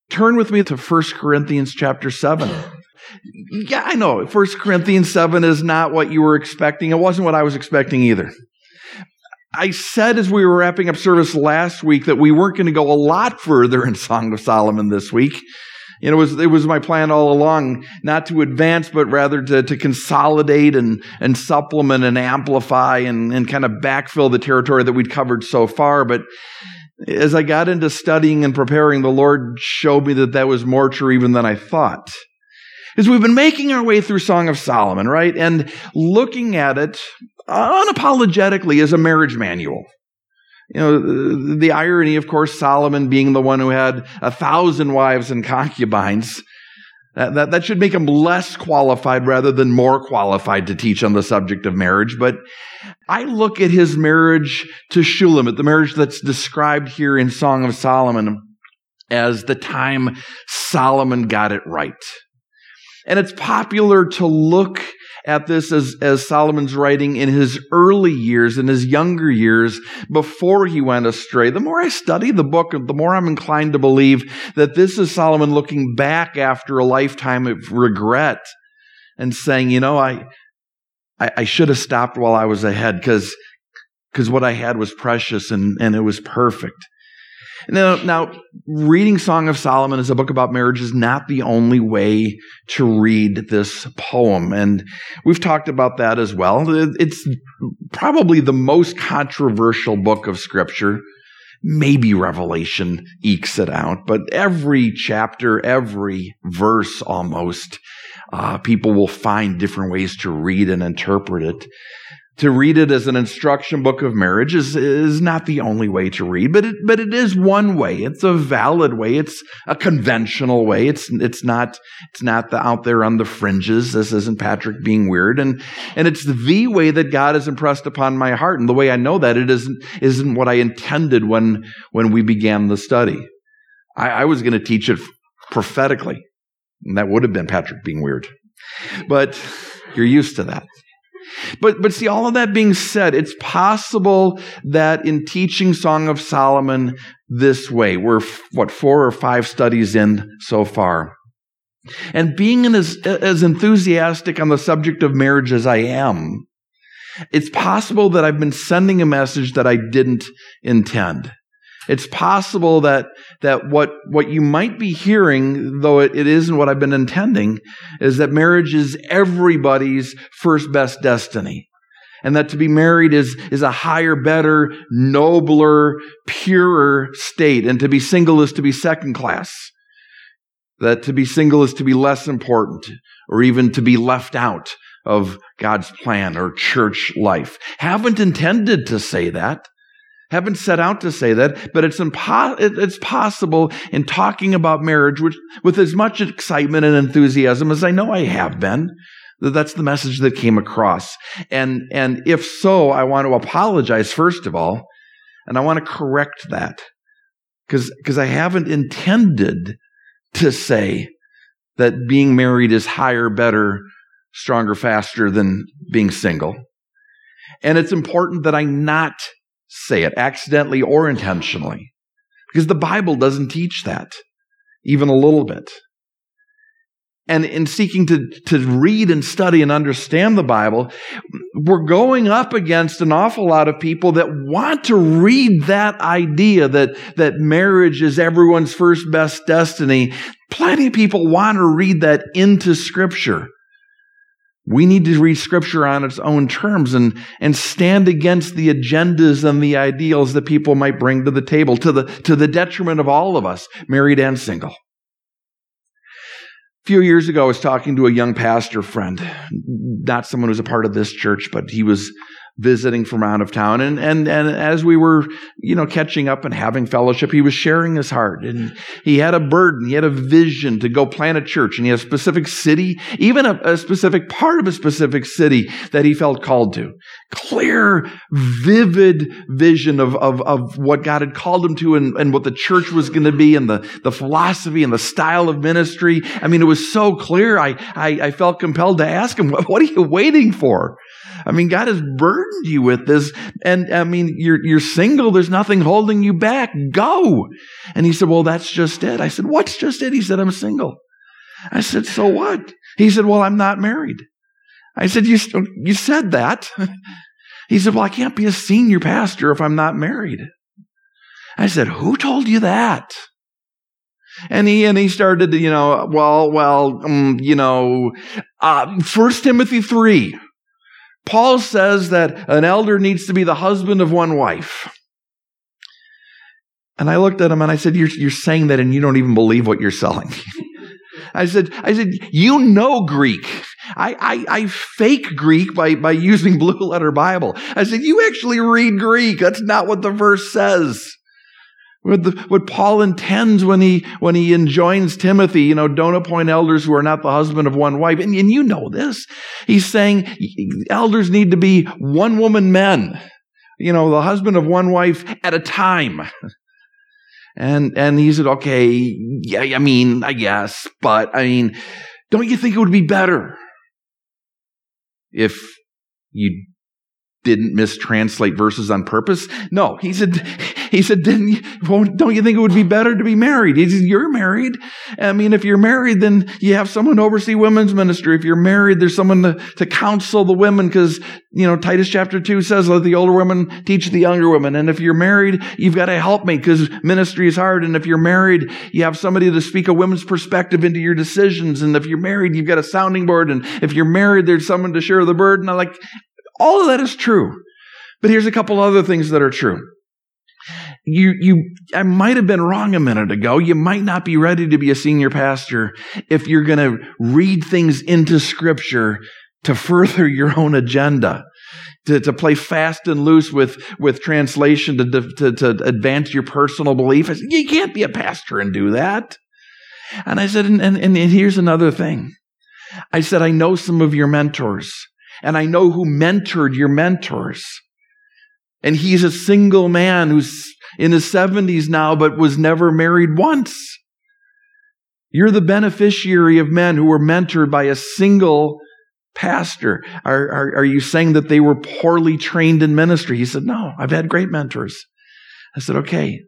Turn with me to 1 Corinthians chapter 7. Yeah, I know. 1 Corinthians 7 is not what you were expecting. It wasn't what I was expecting either. I said as we were wrapping up service last week that we weren't going to go a lot further in Song of Solomon this week. It was my plan all along not to advance, but rather to consolidate and supplement and amplify and kind of backfill the territory that we'd covered so far. But as I got into studying and preparing, the Lord showed me that was more true even than I thought. Because we've been making our way through Song of Solomon, right? And looking at it unapologetically as a marriage manual. The irony, of course, Solomon being the one who had 1,000 wives and concubines, that should make him less qualified rather than more qualified to teach on the subject of marriage. But I look at his marriage to Shulamith, the marriage that's described here in Song of Solomon, as the time Solomon got it right. And it's popular to look at this as Solomon's writing in his early years, in his younger years, before he went astray. The more I study the book, the more I'm inclined to believe that this is Solomon looking back after a lifetime of regret and saying, I should have stopped while I was ahead because what I had was precious and it was perfect. Now, reading Song of Solomon as a book about marriage is not the only way to read this poem. And we've talked about that as well. It's probably the most controversial book of Scripture. Maybe Revelation ekes it out, but every chapter, every verse almost, people will find different ways to read and interpret it. To read it as an instruction book of marriage is not the only way to read, but it is one way. It's a valid way. It's a conventional way. It's not out there on the fringes. This isn't Patrick being weird, and it's the way that God has impressed upon my heart. And the way I know that it isn't what I intended when we began the study. I was going to teach it prophetically, and that would have been Patrick being weird. But you're used to that. But see, all of that being said, it's possible that in teaching Song of Solomon this way, we're 4 or 5 studies in so far, and being as enthusiastic on the subject of marriage as I am, it's possible that I've been sending a message that I didn't intend. It's possible that what you might be hearing, though it isn't what I've been intending, is that marriage is everybody's first best destiny. And that to be married is a higher, better, nobler, purer state. And to be single is to be second class. That to be single is to be less important, or even to be left out of God's plan or church life. Haven't intended to say that. Haven't set out to say that, but it's possible in talking about marriage with as much excitement and enthusiasm as I know I have been, that's the message that came across. And if so, I want to apologize first of all, and I want to correct that, because I haven't intended to say that being married is higher, better, stronger, faster than being single. And it's important that I not say it accidentally or intentionally, because the Bible doesn't teach that, even a little bit. And in seeking to read and study and understand the Bible, we're going up against an awful lot of people that want to read that idea that marriage is everyone's first best destiny. Plenty of people want to read that into Scripture. We need to read Scripture on its own terms and stand against the agendas and the ideals that people might bring to the table, to the detriment of all of us, married and single. A few years ago, I was talking to a young pastor friend, not someone who's a part of this church, but he was visiting from out of town. And as we were, catching up and having fellowship, he was sharing his heart. And he had a burden. He had a vision to go plant a church. And he had a specific city, even a specific part of a specific city that he felt called to. Clear, vivid vision of what God had called him to and what the church was going to be and the philosophy and the style of ministry. I mean, it was so clear. I felt compelled to ask him, what are you waiting for? I mean, God has burdened you with this. And I mean, you're single. There's nothing holding you back. Go. And he said, well, that's just it. I said, what's just it? He said, I'm single. I said, so what? He said, well, I'm not married. I said, you said that. He said, well, I can't be a senior pastor if I'm not married. I said, who told you that? And he started to, 1 Timothy 3. Paul says that an elder needs to be the husband of one wife. And I looked at him and I said, you're saying that and you don't even believe what you're selling. I said, you know Greek. I fake Greek by using Blue Letter Bible. I said, you actually read Greek. That's not what the verse says. What Paul intends when he enjoins Timothy, don't appoint elders who are not the husband of one wife. And you know this. He's saying elders need to be one-woman men, the husband of one wife at a time. And he said, okay, yeah, I guess, but don't you think it would be better if you didn't mistranslate verses on purpose? No, he said, don't you think it would be better to be married? He said, you're married. If you're married, then you have someone to oversee women's ministry. If you're married, there's someone to counsel the women because, Titus chapter 2 says, let the older women teach the younger women. And if you're married, you've got a helpmate because ministry is hard. And if you're married, you have somebody to speak a women's perspective into your decisions. And if you're married, you've got a sounding board. And if you're married, there's someone to share the burden. All of that is true. But here's a couple other things that are true. I might have been wrong a minute ago. You might not be ready to be a senior pastor if you're going to read things into Scripture to further your own agenda, to play fast and loose with translation to advance your personal belief. I said, you can't be a pastor and do that. And I said, and here's another thing. I said, I know some of your mentors, and I know who mentored your mentors. And he's a single man who's in his 70s now, but was never married once. You're the beneficiary of men who were mentored by a single pastor. Are you saying that they were poorly trained in ministry? He said, no, I've had great mentors. I said, okay.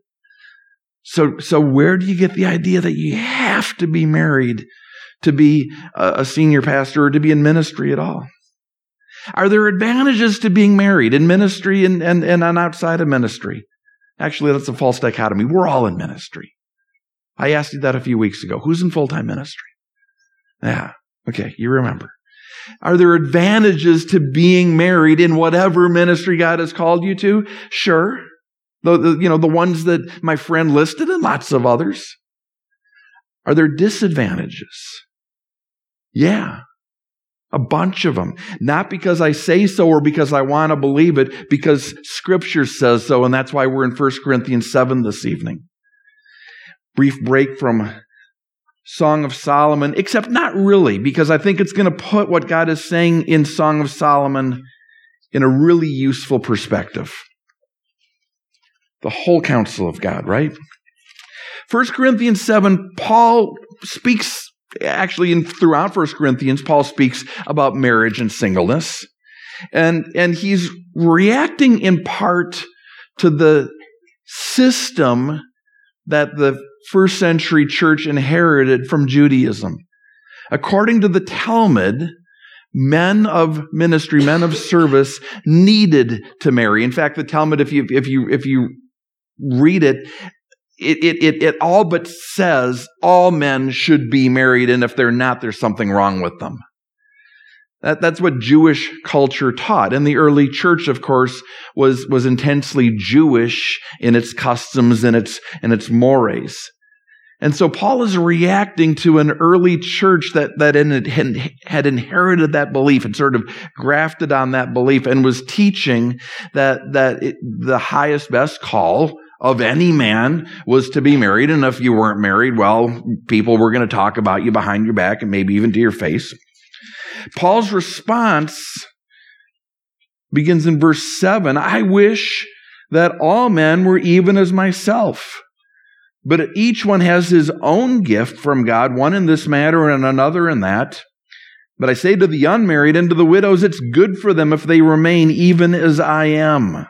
So where do you get the idea that you have to be married to be a senior pastor or to be in ministry at all? Are there advantages to being married in ministry and outside of ministry? Actually, that's a false dichotomy. We're all in ministry. I asked you that a few weeks ago. Who's in full-time ministry? Yeah, okay, you remember. Are there advantages to being married in whatever ministry God has called you to? Sure. The ones that my friend listed and lots of others. Are there disadvantages? Yeah. A bunch of them. Not because I say so or because I want to believe it, because Scripture says so, and that's why we're in 1 Corinthians 7 this evening. Brief break from Song of Solomon, except not really, because I think it's going to put what God is saying in Song of Solomon in a really useful perspective. The whole counsel of God, right? 1 Corinthians 7, Paul speaks. Actually, throughout 1 Corinthians, Paul speaks about marriage and singleness. And he's reacting in part to the system that the first century church inherited from Judaism. According to the Talmud, men of ministry, men of service needed to marry. In fact, the Talmud, if you read it, it all but says all men should be married, and if they're not, there's something wrong with them. That's what Jewish culture taught. And the early church, of course, was intensely Jewish in its customs and its mores. And so Paul is reacting to an early church that had inherited that belief and sort of grafted on that belief and was teaching that the highest, best call of any man was to be married. And if you weren't married, well, people were going to talk about you behind your back and maybe even to your face. Paul's response begins in verse 7. I wish that all men were even as myself, but each one has his own gift from God, one in this matter and another in that. But I say to the unmarried and to the widows, it's good for them if they remain even as I am.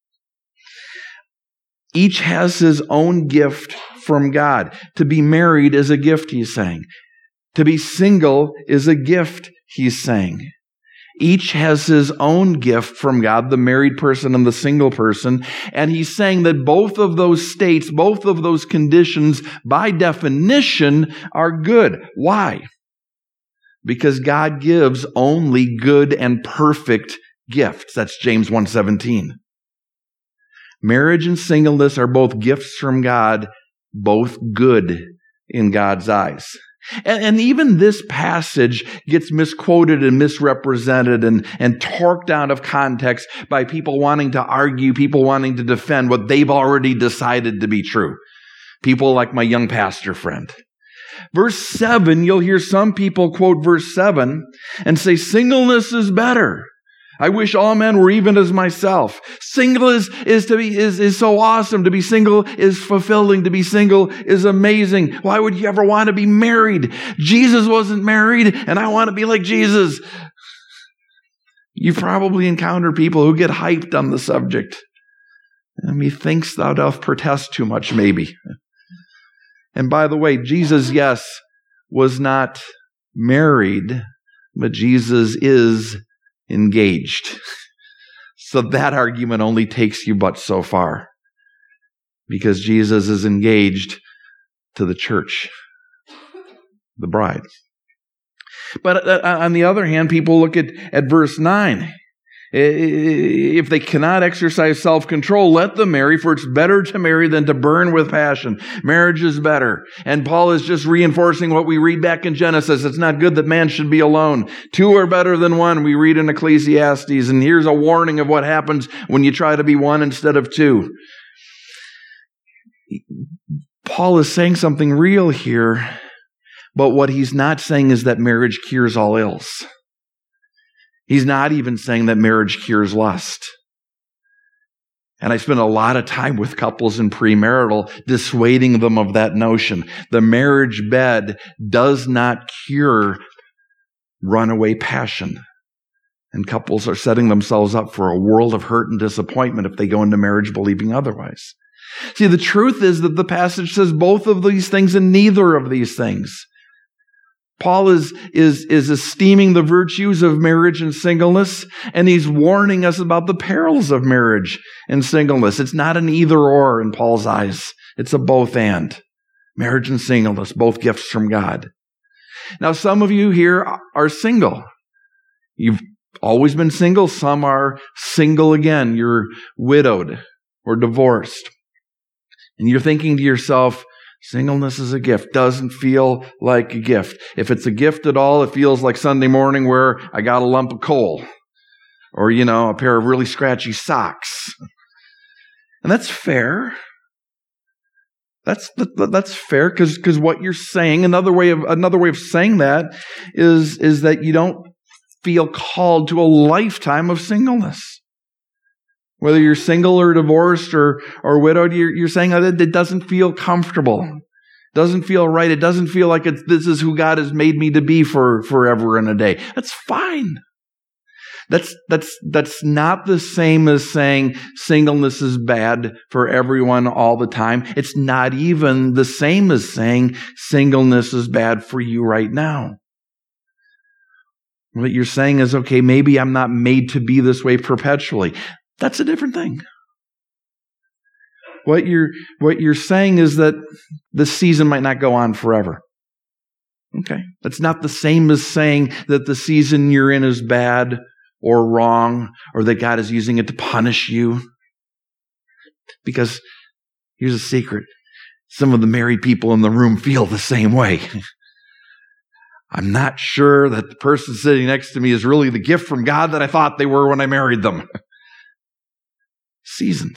Each has his own gift from God. To be married is a gift, he's saying. To be single is a gift, he's saying. Each has his own gift from God, the married person and the single person. And he's saying that both of those states, both of those conditions, by definition, are good. Why? Because God gives only good and perfect gifts. That's James 1:17. Marriage and singleness are both gifts from God, both good in God's eyes. And even this passage gets misquoted and misrepresented and torqued out of context by people wanting to argue, people wanting to defend what they've already decided to be true. People like my young pastor friend. Verse 7, you'll hear some people quote verse 7 and say, singleness is better. I wish all men were even as myself. Single is so awesome. To be single is fulfilling. To be single is amazing. Why would you ever want to be married? Jesus wasn't married, and I want to be like Jesus. You've probably encountered people who get hyped on the subject. Methinks thou doth protest too much, maybe. And by the way, Jesus, yes, was not married, but Jesus is engaged. So that argument only takes you but so far, because Jesus is engaged to the church, the bride. But on the other hand, people look at verse 9. If they cannot exercise self-control, let them marry, for it's better to marry than to burn with passion. Marriage is better. And Paul is just reinforcing what we read back in Genesis. It's not good that man should be alone. Two are better than one, we read in Ecclesiastes. And here's a warning of what happens when you try to be one instead of two. Paul is saying something real here, but what he's not saying is that marriage cures all ills. He's not even saying that marriage cures lust. And I spend a lot of time with couples in premarital dissuading them of that notion. The marriage bed does not cure runaway passion. And couples are setting themselves up for a world of hurt and disappointment if they go into marriage believing otherwise. See, the truth is that the passage says both of these things and neither of these things. Paul is esteeming the virtues of marriage and singleness, and he's warning us about the perils of marriage and singleness. It's not an either or in Paul's eyes. It's a both and. Marriage and singleness, both gifts from God. Now, some of you here are single. You've always been single. Some are single again. You're widowed or divorced. And you're thinking to yourself, singleness is a gift. Doesn't feel like a gift. If it's a gift at all, it feels like Sunday morning where I got a lump of coal or, a pair of really scratchy socks. And that's fair. That's fair because what you're saying, another way of saying that is that you don't feel called to a lifetime of singleness. Whether you're single or divorced or widowed, you're saying that it doesn't feel comfortable. It doesn't feel right. It doesn't feel like this is who God has made me to be for forever and a day. That's fine. That's not the same as saying singleness is bad for everyone all the time. It's not even the same as saying singleness is bad for you right now. What you're saying is, okay, maybe I'm not made to be this way perpetually. That's a different thing. What you're saying is that the season might not go on forever. Okay. That's not the same as saying that the season you're in is bad or wrong or that God is using it to punish you. Because here's a secret. Some of the married people in the room feel the same way. I'm not sure that the person sitting next to me is really the gift from God that I thought they were when I married them. Seasons.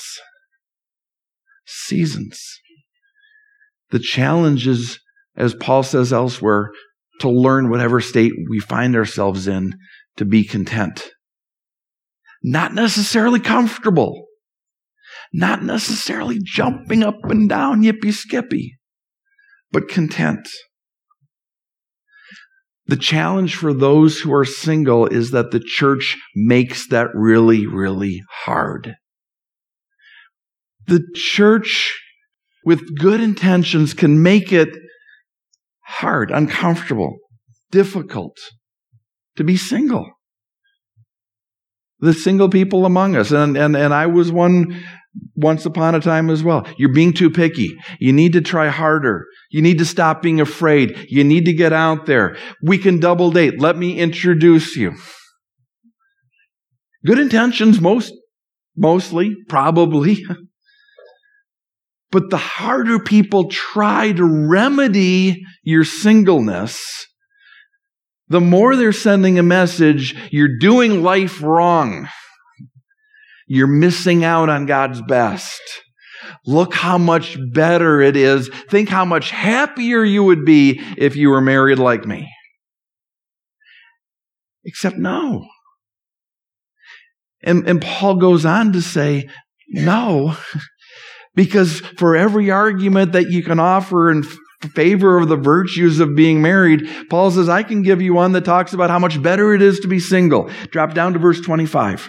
The challenge is, as Paul says elsewhere, to learn whatever state we find ourselves in to be content. Not necessarily comfortable. Not necessarily jumping up and down yippee-skippy, but content. The challenge for those who are single is that the church makes that really, really hard. The church, with good intentions, can make it hard, uncomfortable, difficult to be single. The single people among us, and I was one once upon a time as well. You're being too picky. You need to try harder. You need to stop being afraid. You need to get out there. We can double date. Let me introduce you. Good intentions, mostly, probably. But the harder people try to remedy your singleness, the more they're sending a message, you're doing life wrong. You're missing out on God's best. Look how much better it is. Think how much happier you would be if you were married like me. Except no. And Paul goes on to say, no, because for every argument that you can offer in favor of the virtues of being married, Paul says, I can give you one that talks about how much better it is to be single. Drop down to verse 25.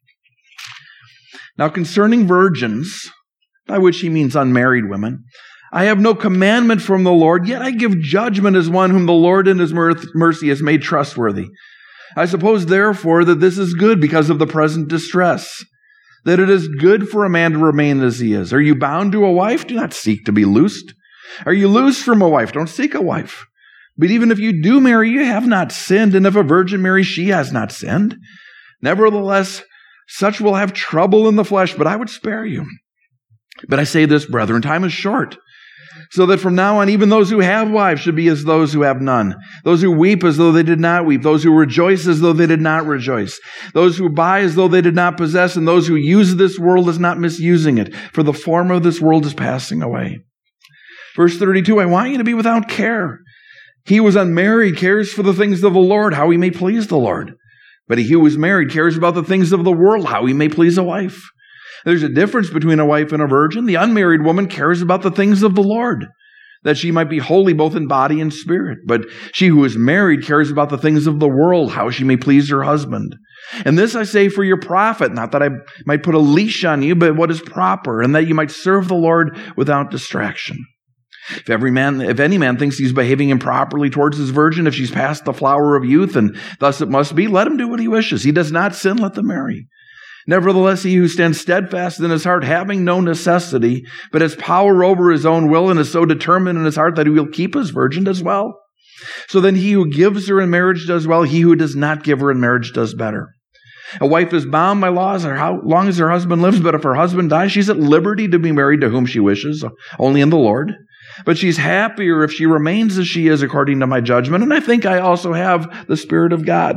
Now, concerning virgins, by which he means unmarried women, I have no commandment from the Lord, yet I give judgment as one whom the Lord in his mercy has made trustworthy. I suppose, therefore, that this is good because of the present distress, that it is good for a man to remain as he is. Are you bound to a wife? Do not seek to be loosed. Are you loosed from a wife? Don't seek a wife. But even if you do marry, you have not sinned, and if a virgin marries, she has not sinned. Nevertheless, such will have trouble in the flesh, but I would spare you. But I say this, brethren, time is short, so that from now on even those who have wives should be as those who have none, those who weep as though they did not weep, those who rejoice as though they did not rejoice, those who buy as though they did not possess, and those who use this world as not misusing it, for the form of this world is passing away. Verse 32, I want you to be without care. He who is unmarried cares for the things of the Lord, how he may please the Lord. But he who is married cares about the things of the world, how he may please a wife. There's a difference between a wife and a virgin. The unmarried woman cares about the things of the Lord, that she might be holy both in body and spirit. But she who is married cares about the things of the world, how she may please her husband. And this I say for your profit, not that I might put a leash on you, but what is proper, and that you might serve the Lord without distraction. If any man thinks he's behaving improperly towards his virgin, if she's past the flower of youth, and thus it must be, let him do what he wishes. He does not sin, let them marry. Nevertheless, he who stands steadfast in his heart, having no necessity, but has power over his own will, and is so determined in his heart that he will keep his virgin, does well. So then he who gives her in marriage does well. He who does not give her in marriage does better. A wife is bound by laws how long as her husband lives, but if her husband dies, she's at liberty to be married to whom she wishes, only in the Lord. But she's happier if she remains as she is according to my judgment. And I think I also have the Spirit of God.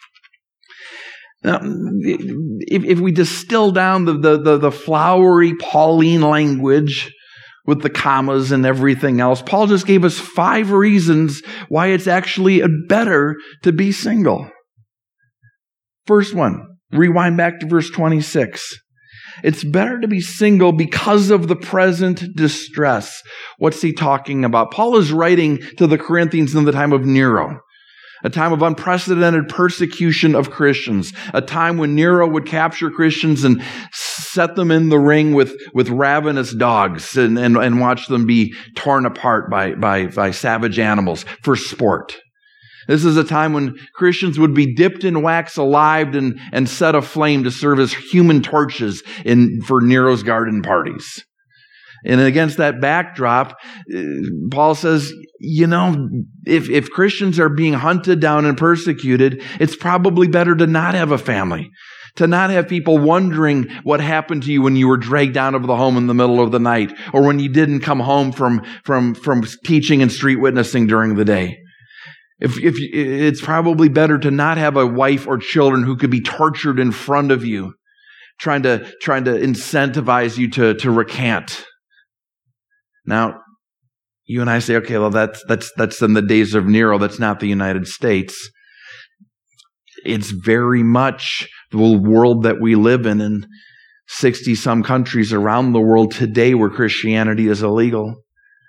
Now, if we distill down the flowery Pauline language with the commas and everything else, Paul just gave us 5 reasons why it's actually better to be single. First one, rewind back to verse 26. It's better to be single because of the present distress. What's he talking about? Paul is writing to the Corinthians in the time of Nero, a time of unprecedented persecution of Christians, a time when Nero would capture Christians and set them in the ring with ravenous dogs and watch them be torn apart by savage animals for sport. This is a time when Christians would be dipped in wax alive and set aflame to serve as human torches for Nero's garden parties. And against that backdrop, Paul says, if Christians are being hunted down and persecuted, it's probably better to not have a family, to not have people wondering what happened to you when you were dragged out of the home in the middle of the night, or when you didn't come home from teaching and street witnessing during the day. If it's probably better to not have a wife or children who could be tortured in front of you, trying to incentivize you to recant. Now, you and I say, okay, well, that's in the days of Nero. That's not the United States. It's very much the world that we live in 60-some countries around the world today where Christianity is illegal,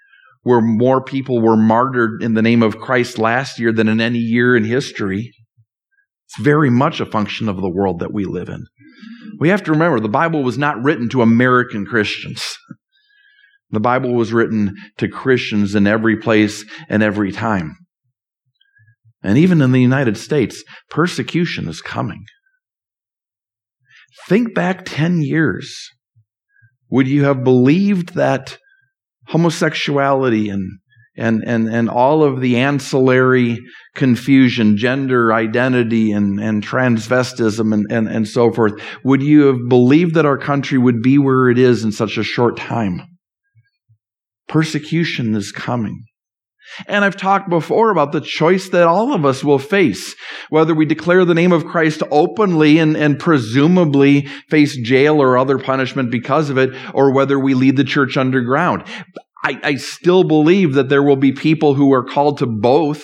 where more people were martyred in the name of Christ last year than in any year in history. It's very much a function of the world that we live in. We have to remember, the Bible was not written to American Christians. The Bible was written to Christians in every place and every time. And even in the United States, persecution is coming. Think back 10 years. Would you have believed that homosexuality and all of the ancillary confusion, gender identity and transvestism and so forth, would you have believed that our country would be where it is in such a short time? Persecution is coming. And I've talked before about the choice that all of us will face, whether we declare the name of Christ openly and presumably face jail or other punishment because of it, or whether we lead the church underground. I still believe that there will be people who are called to both,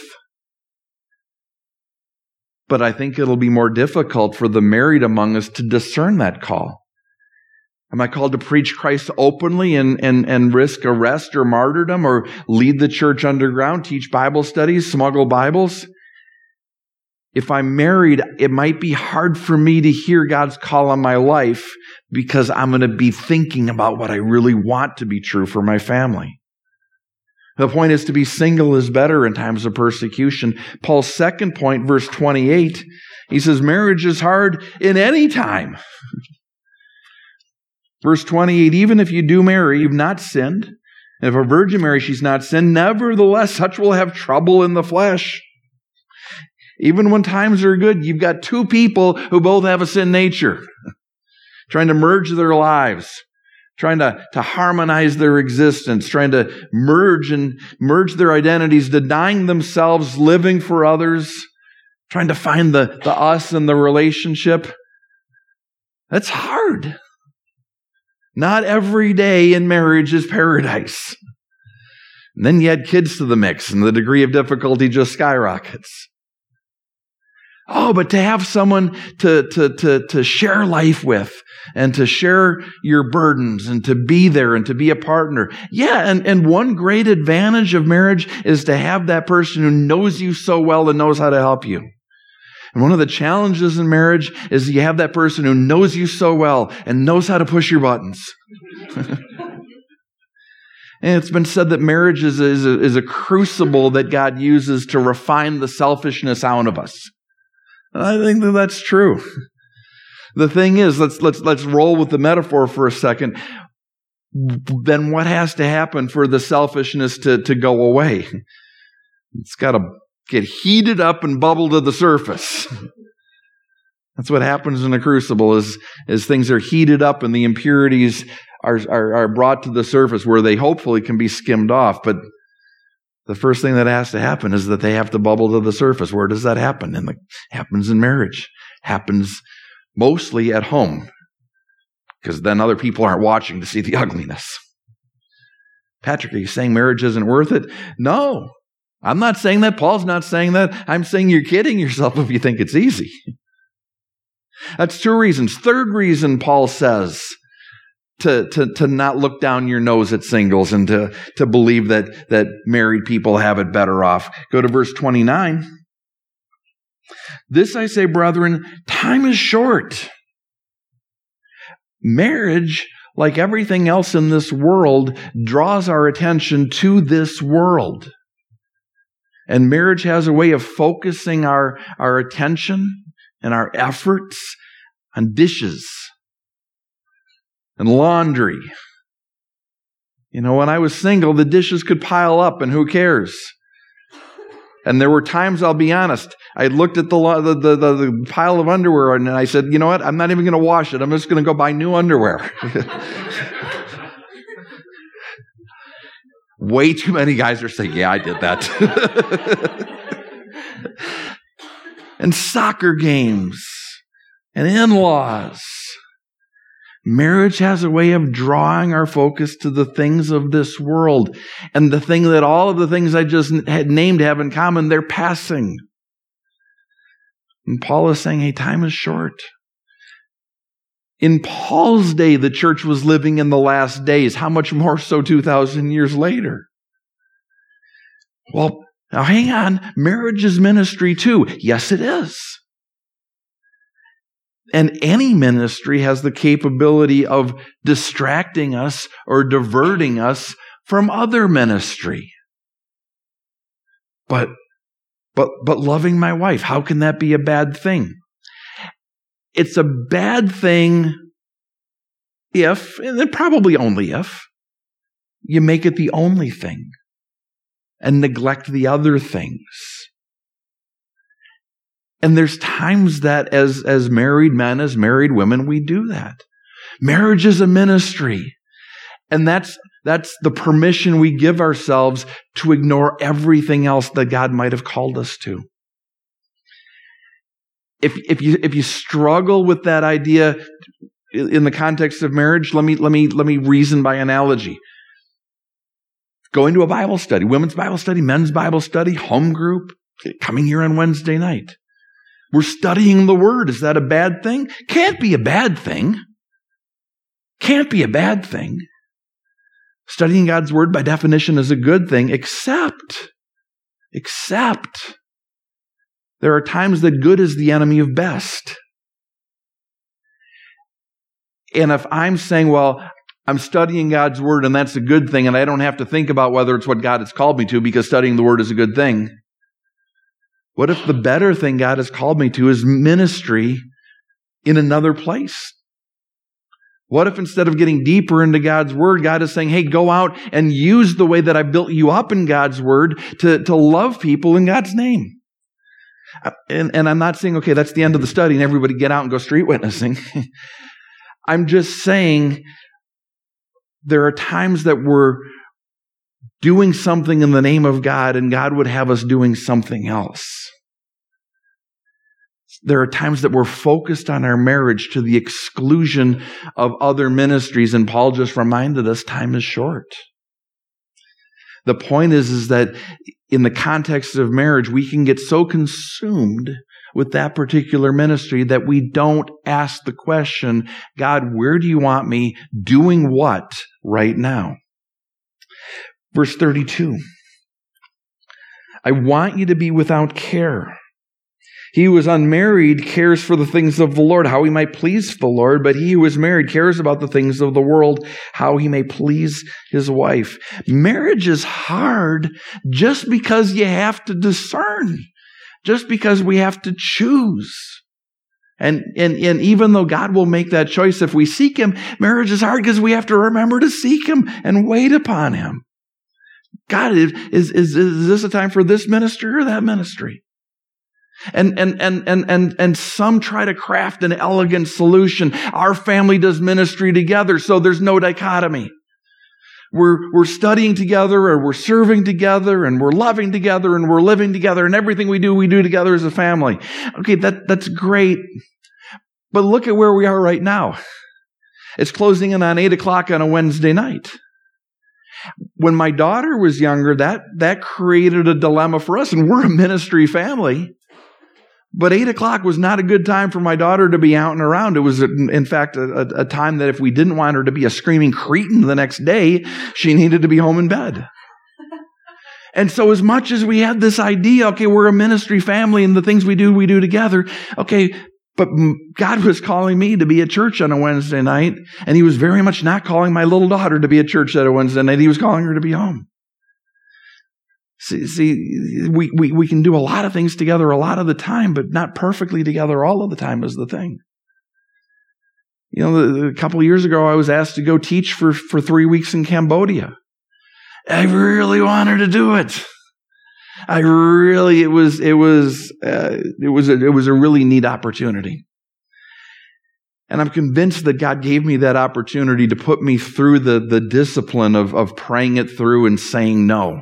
but I think it'll be more difficult for the married among us to discern that call. Am I called to preach Christ openly and risk arrest or martyrdom, or lead the church underground, teach Bible studies, smuggle Bibles? If I'm married, it might be hard for me to hear God's call on my life because I'm going to be thinking about what I really want to be true for my family. The point is, to be single is better in times of persecution. Paul's second point, verse 28, he says, marriage is hard in any time. Verse 28, even if you do marry, you've not sinned. And if a virgin marries, she's not sinned. Nevertheless, such will have trouble in the flesh. Even when times are good, you've got two people who both have a sin nature, trying to merge their lives, trying to harmonize their existence, trying to merge their identities, denying themselves, living for others, trying to find the us in the relationship. That's hard. Not every day in marriage is paradise. And then you add kids to the mix, and the degree of difficulty just skyrockets. Oh, but to have someone to share life with, and to share your burdens, and to be there, and to be a partner. Yeah, and one great advantage of marriage is to have that person who knows you so well and knows how to help you. And one of the challenges in marriage is you have that person who knows you so well and knows how to push your buttons. And it's been said that marriage is a crucible that God uses to refine the selfishness out of us. And I think that that's true. The thing is, let's roll with the metaphor for a second. Then what has to happen for the selfishness to go away? It's got to get heated up and bubble to the surface. That's what happens in a crucible, is things are heated up and the impurities are brought to the surface where they hopefully can be skimmed off. But the first thing that has to happen is that they have to bubble to the surface. Where does that happen? It happens in marriage. Happens mostly at home, because then other people aren't watching to see the ugliness. Patrick, are you saying marriage isn't worth it? No. I'm not saying that. Paul's not saying that. I'm saying you're kidding yourself if you think it's easy. That's two reasons. Third reason Paul says to not look down your nose at singles and to believe that married people have it better off. Go to verse 29. This I say, brethren, time is short. Marriage, like everything else in this world, draws our attention to this world. And marriage has a way of focusing our attention and our efforts on dishes and laundry. You know, when I was single, the dishes could pile up, and who cares? And there were times, I'll be honest, I looked at the pile of underwear and I said, you know what? I'm not even going to wash it. I'm just going to go buy new underwear. Way too many guys are saying, yeah, I did that. And soccer games and in-laws. Marriage has a way of drawing our focus to the things of this world. And the thing that all of the things I just had named have in common, they're passing. And Paul is saying, hey, time is short. In Paul's day, the church was living in the last days. How much more so 2,000 years later? Well, now hang on. Marriage is ministry too. Yes, it is. And any ministry has the capability of distracting us or diverting us from other ministry. But loving my wife, how can that be a bad thing? It's a bad thing if, and probably only if, you make it the only thing and neglect the other things. And there's times that as married men, as married women, we do that. Marriage is a ministry. And that's the permission we give ourselves to ignore everything else that God might have called us to. If you struggle with that idea in the context of marriage, let me reason by analogy. Going to a Bible study, women's Bible study, men's Bible study, home group, coming here on Wednesday night. We're studying the Word. Is that a bad thing? Can't be a bad thing. Can't be a bad thing. Studying God's Word by definition is a good thing, except there are times that good is the enemy of best. And if I'm saying, well, I'm studying God's Word and that's a good thing, and I don't have to think about whether it's what God has called me to because studying the Word is a good thing. What if the better thing God has called me to is ministry in another place? What if instead of getting deeper into God's Word, God is saying, hey, go out and use the way that I built you up in God's Word to love people in God's name? And I'm not saying, okay, that's the end of the study and everybody get out and go street witnessing. I'm just saying there are times that we're doing something in the name of God and God would have us doing something else. There are times that we're focused on our marriage to the exclusion of other ministries, and Paul just reminded us time is short. The point is that in the context of marriage, we can get so consumed with that particular ministry that we don't ask the question, God, where do you want me doing what right now? Verse 32, I want you to be without care. He who is unmarried cares for the things of the Lord, how he might please the Lord, but he who is married cares about the things of the world, how he may please his wife. Marriage is hard just because you have to discern, just because we have to choose. And even though God will make that choice if we seek him, marriage is hard because we have to remember to seek him and wait upon him. God, is this a time for this ministry or that ministry? And some try to craft an elegant solution. Our family does ministry together, so there's no dichotomy. We're studying together, or we're serving together, and we're loving together, and we're living together, and everything we do together as a family. Okay, that's great. But look at where we are right now. It's closing in on 8 o'clock on a Wednesday night. When my daughter was younger, that created a dilemma for us, and we're a ministry family. But 8 o'clock was not a good time for my daughter to be out and around. It was, in fact, a time that if we didn't want her to be a screaming cretin the next day, she needed to be home in bed. And so as much as we had this idea, okay, we're a ministry family and the things we do together, okay, but God was calling me to be at church on a Wednesday night, and he was very much not calling my little daughter to be at church on a Wednesday night. He was calling her to be home. See, we can do a lot of things together a lot of the time, but not perfectly together all of the time is the thing. You know, a couple of years ago, I was asked to go teach for 3 weeks in Cambodia. I really wanted to do it. It was a really neat opportunity. And I'm convinced that God gave me that opportunity to put me through the discipline of praying it through and saying no.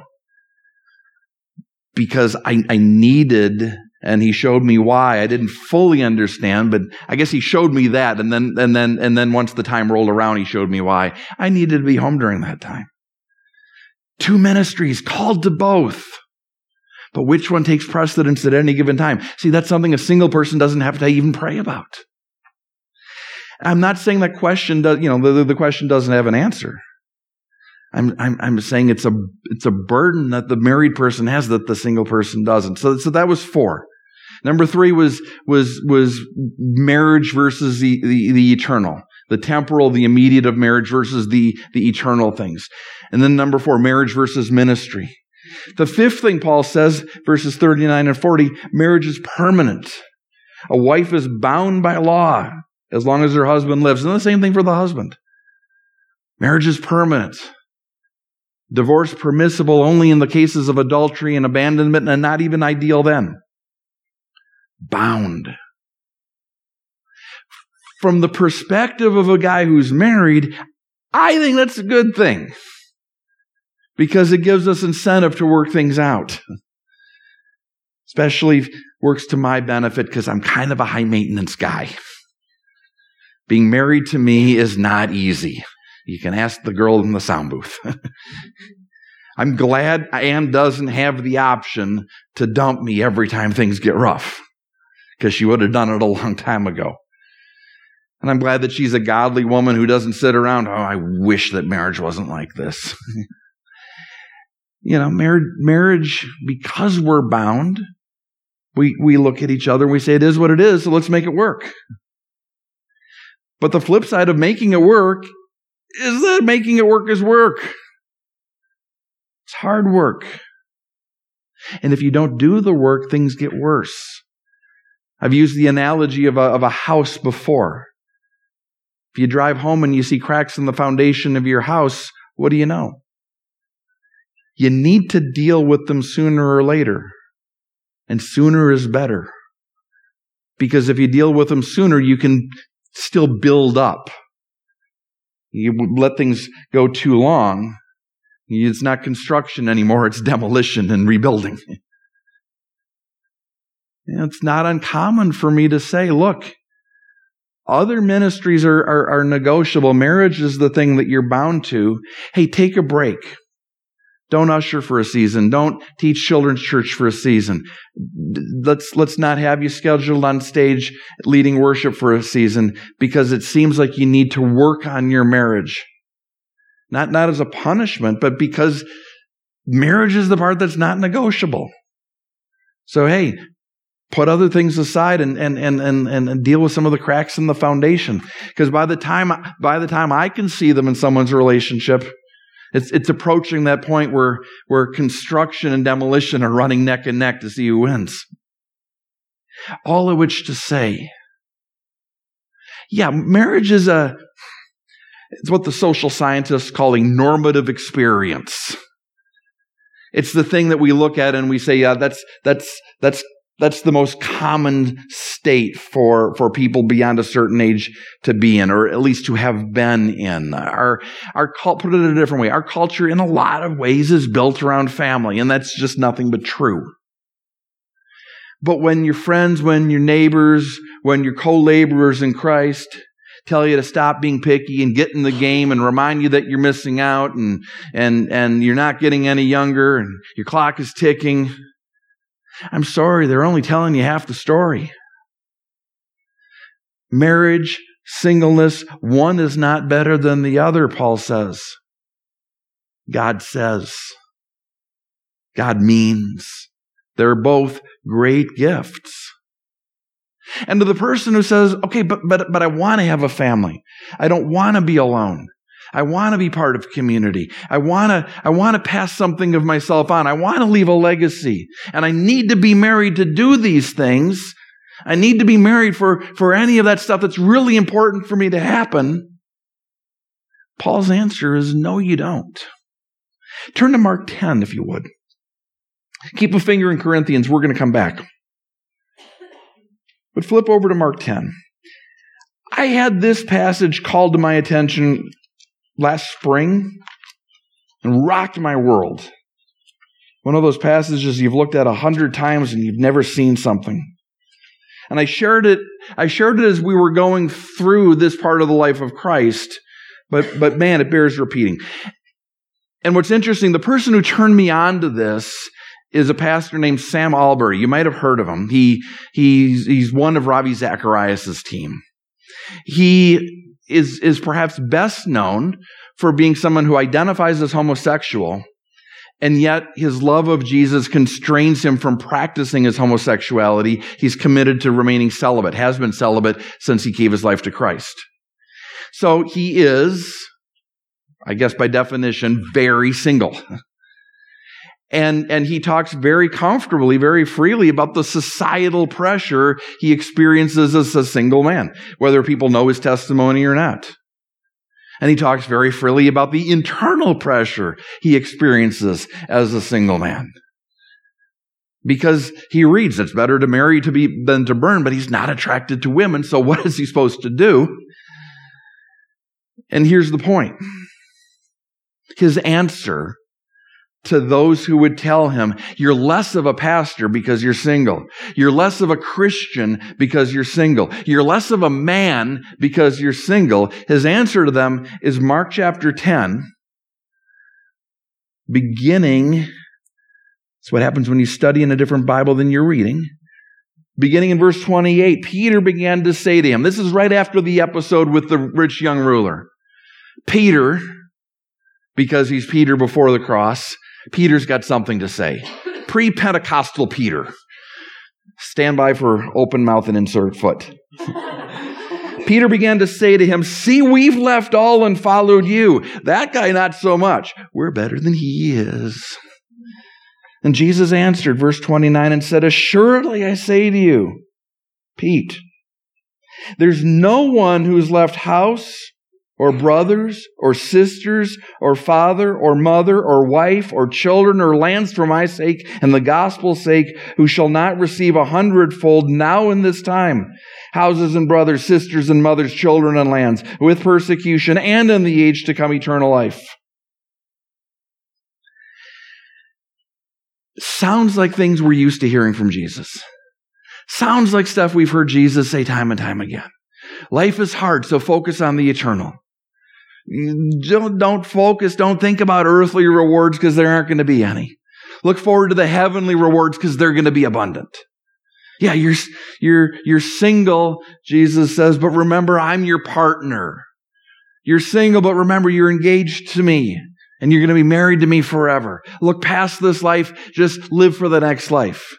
Because I needed, and he showed me why. I didn't fully understand, but I guess he showed me that, and then once the time rolled around, he showed me why. I needed to be home during that time. 2 ministries, called to both. But which one takes precedence at any given time? See, that's something a single person doesn't have to even pray about. I'm not saying that question does, the question doesn't have an answer. I'm saying it's a burden that the married person has that the single person doesn't. So that was 4. Number 3 was marriage versus the eternal, the temporal, the immediate of marriage versus the eternal things. And then number 4, marriage versus ministry. The 5th thing Paul says, verses 39 and 40, marriage is permanent. A wife is bound by law as long as her husband lives. And the same thing for the husband. Marriage is permanent. Divorce permissible only in the cases of adultery and abandonment, and not even ideal then. Bound. From the perspective of a guy who's married, I think that's a good thing, because it gives us incentive to work things out. Especially works to my benefit because I'm kind of a high maintenance guy. Being married to me is not easy. You can ask the girl in the sound booth. I'm glad Ann doesn't have the option to dump me every time things get rough, because she would have done it a long time ago. And I'm glad that she's a godly woman who doesn't sit around, oh, I wish that marriage wasn't like this. Marriage, because we're bound, we look at each other and we say, it is what it is, so let's make it work. But the flip side of making it work is that making it work is work. It's hard work. And if you don't do the work, things get worse. I've used the analogy of a house before. If you drive home and you see cracks in the foundation of your house, what do you know? You need to deal with them sooner or later. And sooner is better. Because if you deal with them sooner, you can still build up. You let things go too long, it's not construction anymore, it's demolition and rebuilding. It's not uncommon for me to say, look, other ministries are negotiable. Marriage is the thing that you're bound to. Hey, take a break. Don't usher for a season. Don't teach children's church for a season. Let's not have you scheduled on stage leading worship for a season, because it seems like you need to work on your marriage. Not as a punishment, but because marriage is the part that's not negotiable. So hey, put other things aside and deal with some of the cracks in the foundation. Because by the time I can see them in someone's relationship, it's approaching that point where construction and demolition are running neck and neck to see who wins. All of which to say, marriage is it's what the social scientists call a normative experience. It's the thing that we look at and we say, that's the most common state for people beyond a certain age to be in, or at least to have been in. Put it in a different way, our culture in a lot of ways is built around family, and that's just nothing but true. But when your friends, when your neighbors, when your co-laborers in Christ tell you to stop being picky and get in the game and remind you that you're missing out and you're not getting any younger and your clock is ticking, I'm sorry, they're only telling you half the story. Marriage, singleness, one is not better than the other, Paul says. God says. God means. They're both great gifts. And to the person who says, okay, but I want to have a family. I don't want to be alone. I want to be part of community. I want to pass something of myself on. I want to leave a legacy. And I need to be married to do these things. I need to be married for any of that stuff that's really important for me to happen. Paul's answer is no, you don't. Turn to Mark 10, if you would. Keep a finger in Corinthians. We're going to come back. But flip over to Mark 10. I had this passage called to my attention last spring and rocked my world. One of those passages you've looked at 100 times and you've never seen something. And I shared it as we were going through this part of the life of Christ, but man, it bears repeating. And what's interesting, the person who turned me on to this is a pastor named Sam Albury. You might have heard of him. He's one of Ravi Zacharias' team. He is perhaps best known for being someone who identifies as homosexual, and yet his love of Jesus constrains him from practicing his homosexuality. He's committed to remaining celibate, has been celibate since he gave his life to Christ. So he is, I guess by definition, very single. And he talks very comfortably, very freely about the societal pressure he experiences as a single man, whether people know his testimony or not. And he talks very freely about the internal pressure he experiences as a single man. Because he reads it's better to marry than to burn, but he's not attracted to women, so what is he supposed to do? And here's the point. His answer to those who would tell him, you're less of a pastor because you're single. You're less of a Christian because you're single. You're less of a man because you're single. His answer to them is Mark chapter 10, beginning, it's what happens when you study in a different Bible than you're reading. Beginning in verse 28, Peter began to say to him, this is right after the episode with the rich young ruler. Peter, because he's Peter before the cross, Peter's got something to say. Pre-Pentecostal Peter. Stand by for open mouth and insert foot. Peter began to say to him, see, we've left all and followed you. That guy, not so much. We're better than he is. And Jesus answered, verse 29, and said, assuredly I say to you, Pete, there's no one who's left house or brothers, or sisters, or father, or mother, or wife, or children, or lands for my sake and the gospel's sake, who shall not receive 100-fold now in this time, houses and brothers, sisters and mothers, children and lands, with persecution, and in the age to come eternal life. Sounds like things we're used to hearing from Jesus. Sounds like stuff we've heard Jesus say time and time again. Life is hard, so focus on the eternal. Don't think about earthly rewards because there aren't going to be any. Look forward to the heavenly rewards because they're going to be abundant. Yeah, you're single, Jesus says, but remember, I'm your partner. You're single, but remember, you're engaged to me and you're going to be married to me forever. Look past this life, just live for the next life.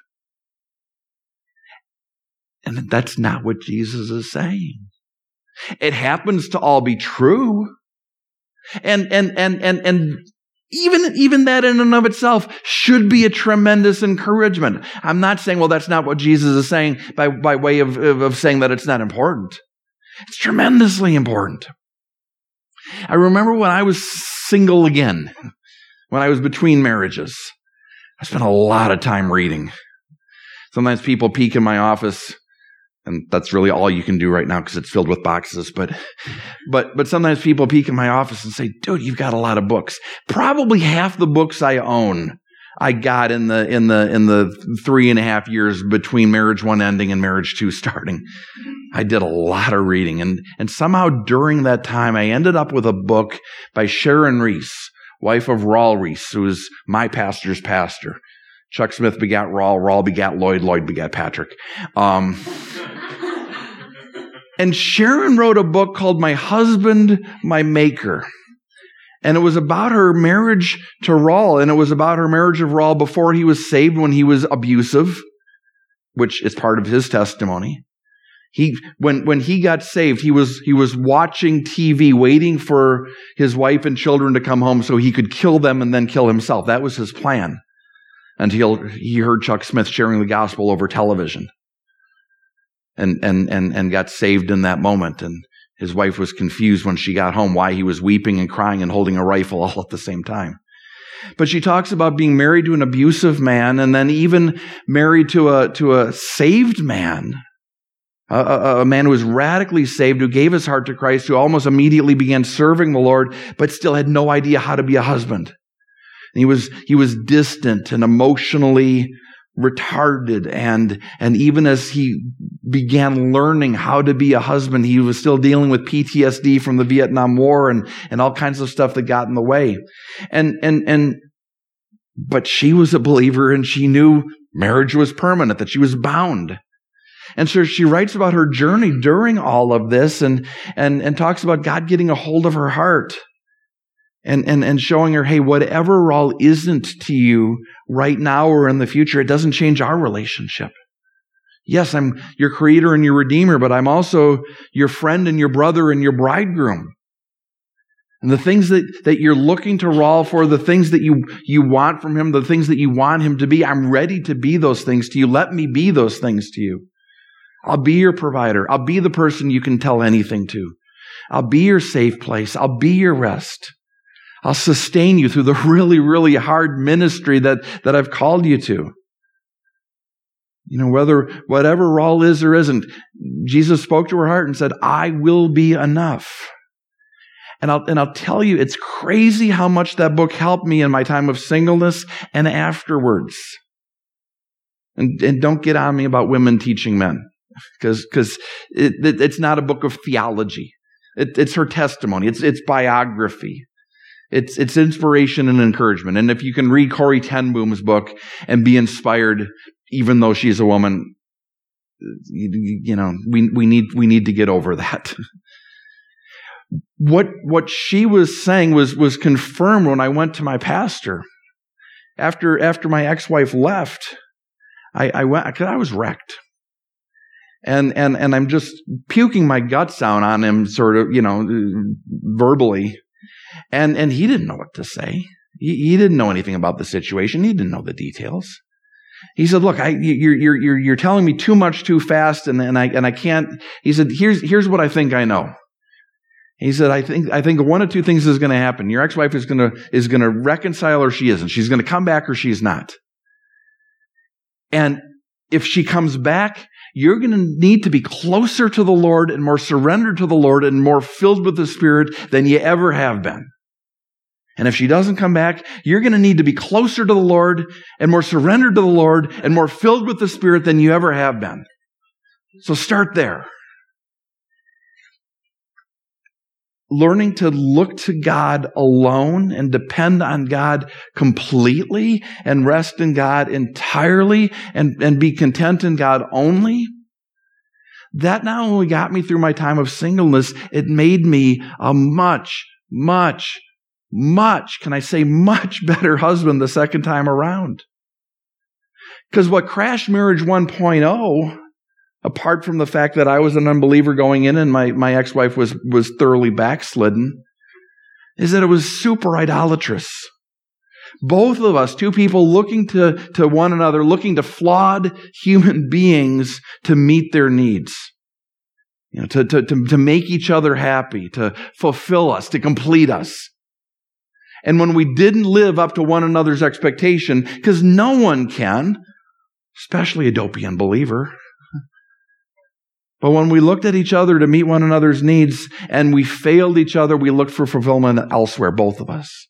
And that's not what Jesus is saying. It happens to all be true. And even that in and of itself should be a tremendous encouragement. I'm not saying, well, that's not what Jesus is saying by way of saying that it's not important. It's tremendously important. I remember when I was single again, when I was between marriages, I spent a lot of time reading. Sometimes people peek in my office, and that's really all you can do right now because it's filled with boxes. But sometimes people peek in my office and say, dude, you've got a lot of books. Probably half the books I own, I got in the 3.5 years between marriage 1 ending and marriage 2 starting. I did a lot of reading. And somehow during that time, I ended up with a book by Sharon Reese, wife of Raul Reese, who was my pastor's pastor. Chuck Smith begat Raul, Raul begat Lloyd, Lloyd begat Patrick. And Sharon wrote a book called My Husband, My Maker. And it was about her marriage to Raul, and it was about her marriage of Raul before he was saved, when he was abusive, which is part of his testimony. When he got saved, he was watching TV, waiting for his wife and children to come home so he could kill them and then kill himself. That was his plan. Until he heard Chuck Smith sharing the gospel over television, and got saved in that moment. And his wife was confused when she got home why he was weeping and crying and holding a rifle all at the same time. But she talks about being married to an abusive man, and then even married to a saved man, a man who was radically saved, who gave his heart to Christ, who almost immediately began serving the Lord, but still had no idea how to be a husband. He was distant and emotionally retarded, and even as he began learning how to be a husband, he was still dealing with PTSD from the Vietnam War and all kinds of stuff that got in the way. But she was a believer, and she knew marriage was permanent, that she was bound. And so she writes about her journey during all of this, and talks about God getting a hold of her heart and showing her, hey, whatever Raul isn't to you right now or in the future, it doesn't change our relationship. Yes, I'm your creator and your redeemer, but I'm also your friend and your brother and your bridegroom. And the things that you're looking to Raul for, the things that you want from him, the things that you want him to be, I'm ready to be those things to you. Let me be those things to you. I'll be your provider. I'll be the person you can tell anything to. I'll be your safe place. I'll be your rest. I'll sustain you through the really, really hard ministry that I've called you to. You know, whatever Raul is or isn't, Jesus spoke to her heart and said, I will be enough. And I'll tell you, it's crazy how much that book helped me in my time of singleness and afterwards. And don't get on me about women teaching men, because it's not a book of theology. It's her testimony. It's biography. It's inspiration and encouragement. And if you can read Corrie ten Boom's book and be inspired, even though she's a woman, you know, we need to get over that. What she was saying was confirmed when I went to my pastor. After my ex-wife left, I went, because I was wrecked. And I'm just puking my guts out on him, sort of, you know, verbally. And he didn't know what to say. He didn't know anything about the situation. He didn't know the details. He said, "Look, you're telling me too much too fast, and I can't." He said, "Here's what I think I know." He said, I think one of two things is going to happen. Your ex-wife is going to reconcile or she isn't. She's going to come back or she's not. And if she comes back, you're going to need to be closer to the Lord and more surrendered to the Lord and more filled with the Spirit than you ever have been. And if she doesn't come back, you're going to need to be closer to the Lord and more surrendered to the Lord and more filled with the Spirit than you ever have been. So start there. Learning to look to God alone and depend on God completely and rest in God entirely and be content in God only. That not only got me through my time of singleness, it made me a much, can I say much better husband the second time around. Because what crashed marriage 1.0, apart from the fact that I was an unbeliever going in and my ex-wife was thoroughly backslidden, is that it was super idolatrous. Both of us, two people looking to one another, looking to flawed human beings to meet their needs. You know, to make each other happy, to fulfill us, to complete us. And when we didn't live up to one another's expectation, because no one can, especially a dopey unbeliever, but when we looked at each other to meet one another's needs and we failed each other, we looked for fulfillment elsewhere, both of us.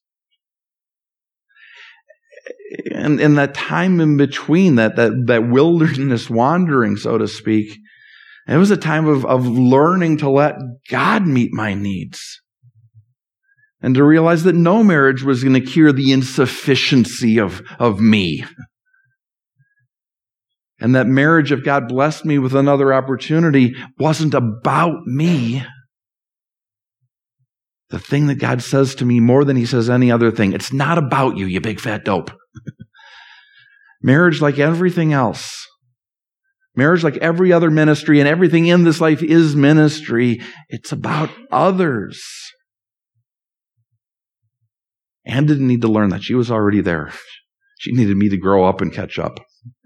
And in that time in between, that wilderness wandering, so to speak, it was a time of learning to let God meet my needs. And to realize that no marriage was going to cure the insufficiency of me. And that marriage, if God blessed me with another opportunity, wasn't about me. The thing that God says to me more than he says any other thing, it's not about you, you big fat dope. Marriage, like everything else, marriage, like every other ministry, and everything in this life is ministry, it's about others. Anne didn't need to learn that. She was already there. She needed me to grow up and catch up.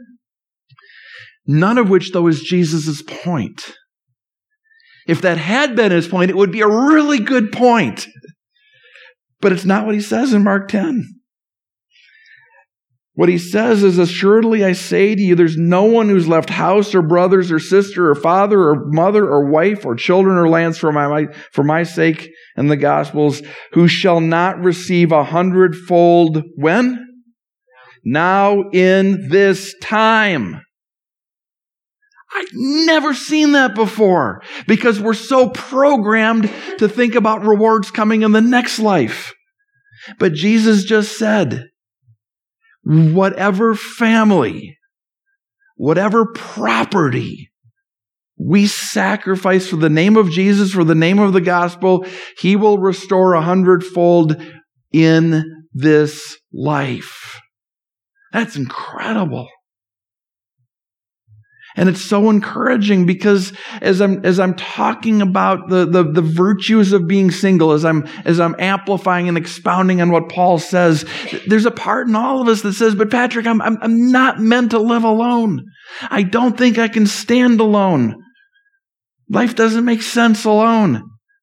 None of which, though, is Jesus' point. If that had been his point, it would be a really good point. But it's not what he says in Mark 10. What he says is, assuredly I say to you, there's no one who's left house or brothers or sister or father or mother or wife or children or lands for my sake and the gospel's, who shall not receive 100-fold when? Now in this time. I've never seen that before because we're so programmed to think about rewards coming in the next life. But Jesus just said, whatever family, whatever property we sacrifice for the name of Jesus, for the name of the gospel, he will restore 100-fold in this life. That's incredible. And it's so encouraging because as I'm talking about the virtues of being single, as I'm amplifying and expounding on what Paul says, there's a part in all of us that says, but Patrick, I'm not meant to live alone. I don't think I can stand alone. Life doesn't make sense alone.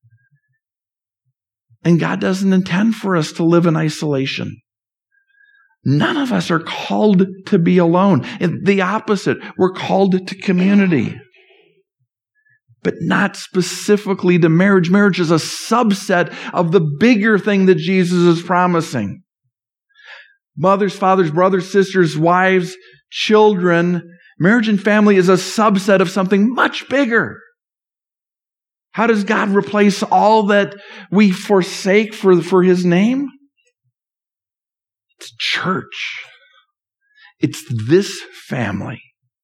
And God doesn't intend for us to live in isolation. None of us are called to be alone. And the opposite, we're called to community. But not specifically to marriage. Marriage is a subset of the bigger thing that Jesus is promising. Mothers, fathers, brothers, sisters, wives, children. Marriage and family is a subset of something much bigger. How does God replace all that we forsake for His name? It's church. It's this family.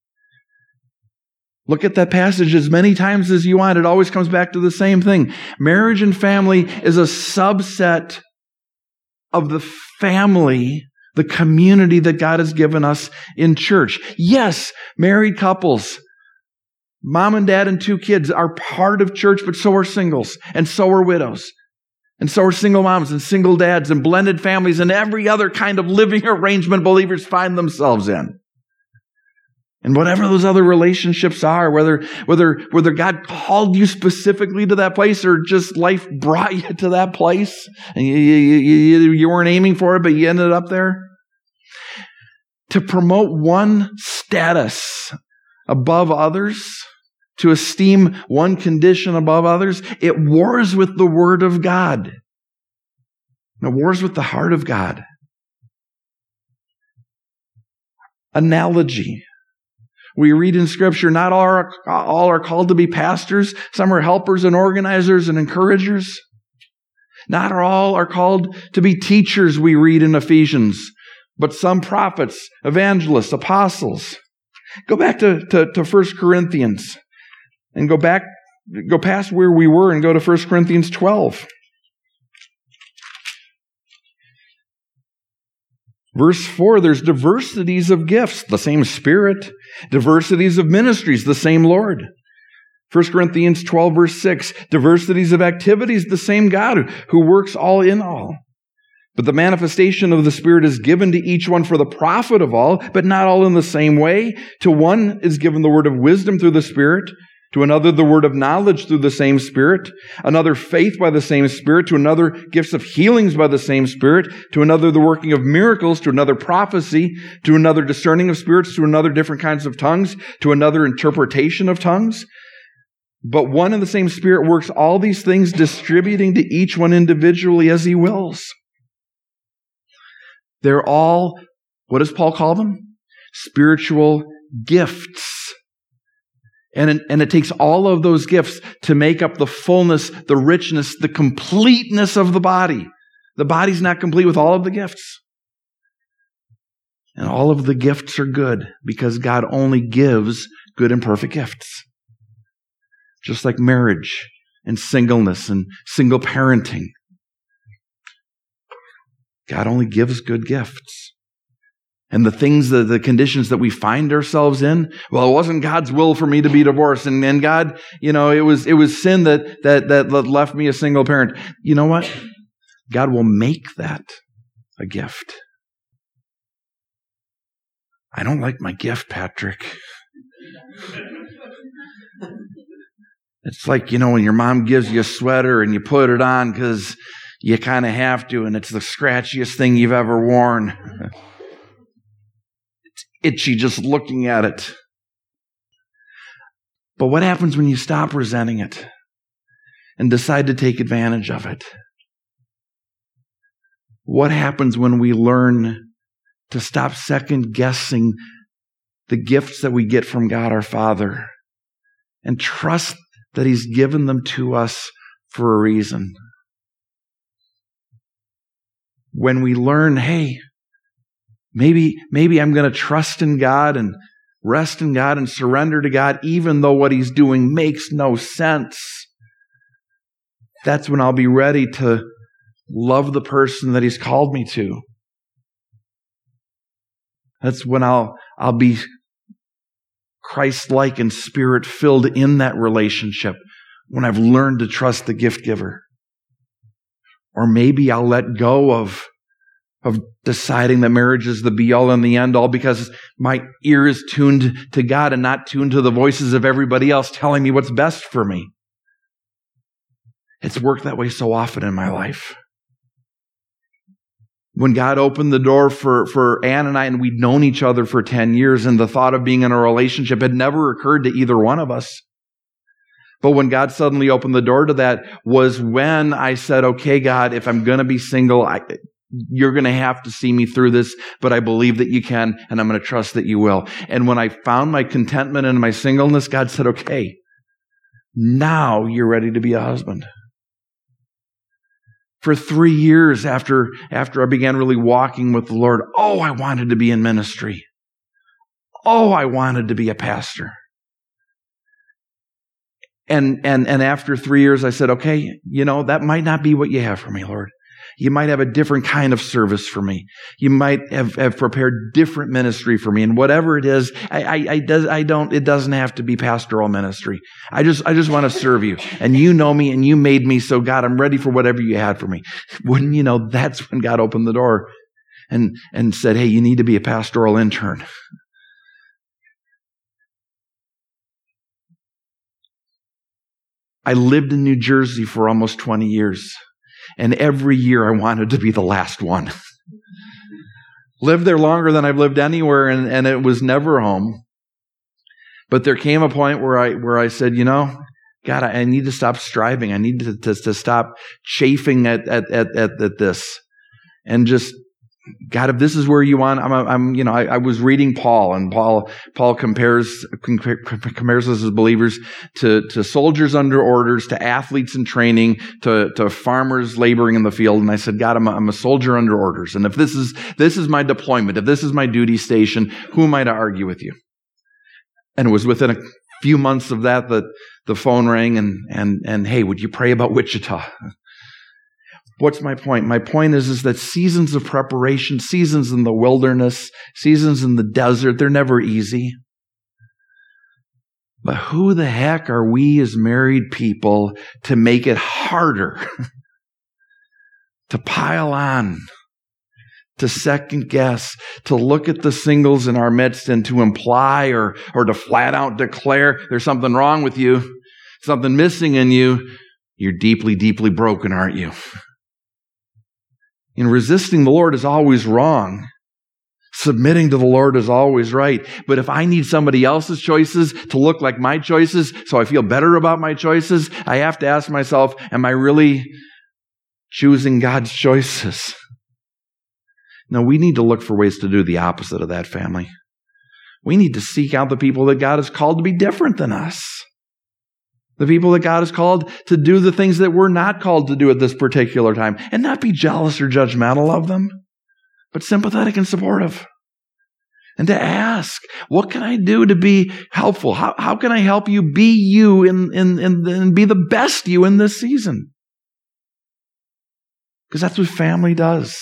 Look at that passage as many times as you want. It always comes back to the same thing. Marriage and family is a subset of the family, the community that God has given us in church. Yes, married couples, mom and dad and 2 kids are part of church, but so are singles, and so are widows. And so are single moms and single dads and blended families and every other kind of living arrangement believers find themselves in. And whatever those other relationships are, whether God called you specifically to that place or just life brought you to that place and you weren't aiming for it, but you ended up there. To promote one status above others, to esteem one condition above others, it wars with the Word of God. It wars with the heart of God. Analogy. We read in Scripture, not all are called to be pastors. Some are helpers and organizers and encouragers. Not all are called to be teachers, we read in Ephesians, but some prophets, evangelists, apostles. Go back to 1 Corinthians. And go past where we were and go to 1 Corinthians 12. Verse 4, there's diversities of gifts, the same Spirit. Diversities of ministries, the same Lord. 1 Corinthians 12, verse 6, diversities of activities, the same God who works all in all. But the manifestation of the Spirit is given to each one for the profit of all, but not all in the same way. To one is given the word of wisdom through the Spirit, to another the word of knowledge through the same Spirit, another faith by the same Spirit, to another gifts of healings by the same Spirit, to another the working of miracles, to another prophecy, to another discerning of spirits, to another different kinds of tongues, to another interpretation of tongues. But one and the same Spirit works all these things, distributing to each one individually as He wills. They're all, what does Paul call them? Spiritual gifts. And it takes all of those gifts to make up the fullness, the richness, the completeness of the body. The body's not complete with all of the gifts. And all of the gifts are good because God only gives good and perfect gifts. Just like marriage and singleness and single parenting. God only gives good gifts. And the things, the conditions that we find ourselves in, well, it wasn't God's will for me to be divorced. And God, it was sin that left me a single parent. You know what? God will make that a gift. I don't like my gift, Patrick. It's like, when your mom gives you a sweater and you put it on because you kind of have to, and it's the scratchiest thing you've ever worn. Itchy just looking at it. But what happens when you stop resenting it and decide to take advantage of it? What happens when we learn to stop second-guessing the gifts that we get from God our Father and trust that He's given them to us for a reason? When we learn, hey, maybe I'm going to trust in God and rest in God and surrender to God, even though what He's doing makes no sense. That's when I'll be ready to love the person that He's called me to. That's when I'll be Christ-like and Spirit-filled in that relationship, when I've learned to trust the gift giver. Or maybe I'll let go of deciding that marriage is the be-all and the end-all because my ear is tuned to God and not tuned to the voices of everybody else telling me what's best for me. It's worked that way so often in my life. When God opened the door for Ann and I, and we'd known each other for 10 years, and the thought of being in a relationship had never occurred to either one of us. But when God suddenly opened the door to that was when I said, okay, God, if I'm going to be single, you're going to have to see me through this, but I believe that you can, and I'm going to trust that you will. And when I found my contentment in my singleness, God said, okay, now you're ready to be a husband. For 3 years after I began really walking with the Lord, I wanted to be in ministry. I wanted to be a pastor. And after 3 years, I said, okay, that might not be what you have for me, Lord. You might have a different kind of service for me. You might have prepared different ministry for me. And whatever it is, it doesn't have to be pastoral ministry. I just want to serve you. And you know me and you made me. So God, I'm ready for whatever you had for me. Wouldn't you know, that's when God opened the door and said, hey, you need to be a pastoral intern. I lived in New Jersey for almost 20 years. And every year I wanted to be the last one. Lived there longer than I've lived anywhere, and it was never home. But there came a point where I said, God, I need to stop striving. I need to stop chafing at this, and just, God, if this is where you want, I was reading Paul, and Paul compares us as believers to soldiers under orders, to athletes in training, to farmers laboring in the field. And I said, God, I'm a soldier under orders. And if this is my deployment, if this is my duty station, who am I to argue with you? And it was within a few months of that the phone rang and hey, would you pray about Wichita? What's my point? My point is that seasons of preparation, seasons in the wilderness, seasons in the desert, they're never easy. But who the heck are we as married people to make it harder? To pile on, to second guess, to look at the singles in our midst and to imply or to flat out declare there's something wrong with you, something missing in you. You're deeply, deeply broken, aren't you? And resisting the Lord is always wrong. Submitting to the Lord is always right. But if I need somebody else's choices to look like my choices so I feel better about my choices, I have to ask myself, am I really choosing God's choices? No, we need to look for ways to do the opposite of that, family. We need to seek out the people that God has called to be different than us. The people that God has called to do the things that we're not called to do at this particular time, and not be jealous or judgmental of them, but sympathetic and supportive. And to ask, what can I do to be helpful? How can I help you be you and be the best you in this season? Because that's what family does.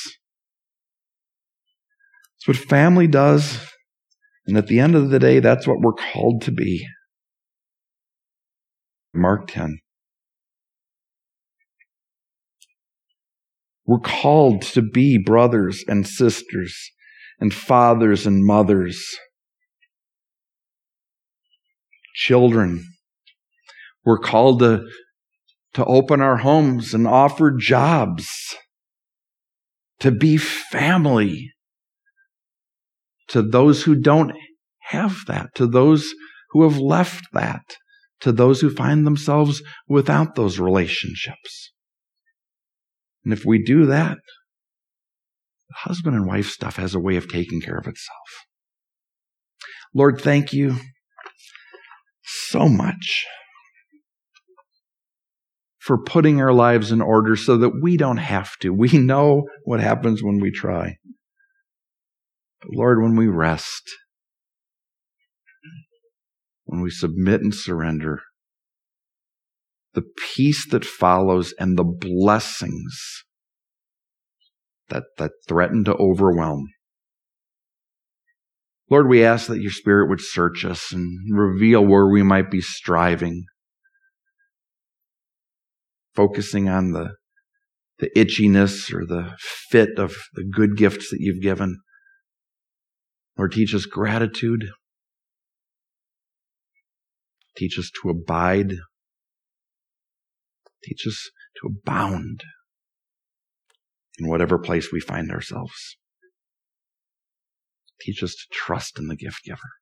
That's what family does. And at the end of the day, that's what we're called to be. Mark 10. We're called to be brothers and sisters and fathers and mothers, children. We're called to open our homes and offer jobs, to be family to those who don't have that, to those who have left that, to those who find themselves without those relationships. And if we do that, the husband and wife stuff has a way of taking care of itself. Lord, thank you so much for putting our lives in order so that we don't have to. We know what happens when we try. But Lord, when we rest, when we submit and surrender, the peace that follows and the blessings that threaten to overwhelm. Lord, we ask that your Spirit would search us and reveal where we might be striving, focusing on the itchiness or the fit of the good gifts that you've given. Lord, teach us gratitude. Teach us to abide. Teach us to abound in whatever place we find ourselves. Teach us to trust in the gift giver.